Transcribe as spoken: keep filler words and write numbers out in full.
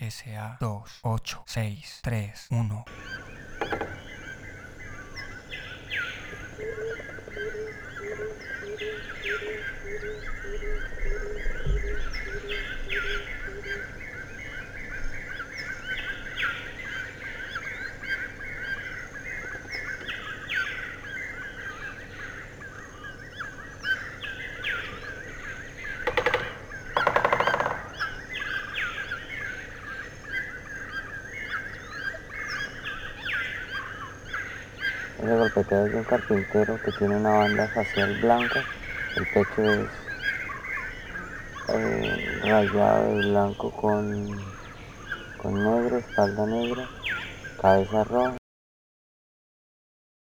S A dos ocho seis tres uno. Ese golpeteo es de un carpintero que tiene una banda facial blanca, el pecho es eh, rayado de blanco con, con negro, espalda negra, cabeza roja.